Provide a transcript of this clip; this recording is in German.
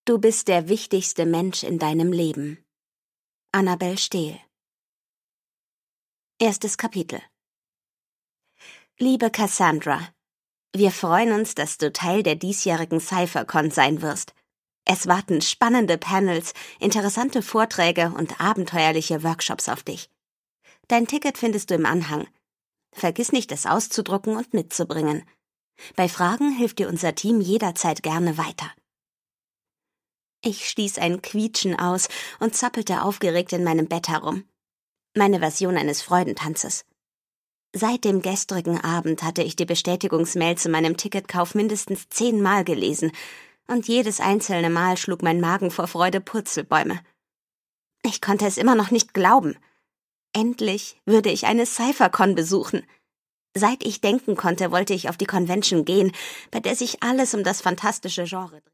Du bist der wichtigste Mensch in deinem Leben. Annabel Stehl. Erstes Kapitel. Liebe Cassandra, wir freuen uns, dass du Teil der diesjährigen CypherCon sein wirst. Es warten spannende Panels, interessante Vorträge und abenteuerliche Workshops auf dich. Dein Ticket findest du im Anhang. Vergiss nicht, es auszudrucken und mitzubringen. Bei Fragen hilft dir unser Team jederzeit gerne weiter. Ich stieß ein Quietschen aus und zappelte aufgeregt in meinem Bett herum. Meine Version eines Freudentanzes. Seit dem gestrigen Abend hatte ich die Bestätigungsmail zu meinem Ticketkauf mindestens 10 Mal gelesen, und jedes einzelne Mal schlug mein Magen vor Freude Purzelbäume. Ich konnte es immer noch nicht glauben. Endlich würde ich eine CypherCon besuchen. Seit ich denken konnte, wollte ich auf die Convention gehen, bei der sich alles um das fantastische Genre dreht.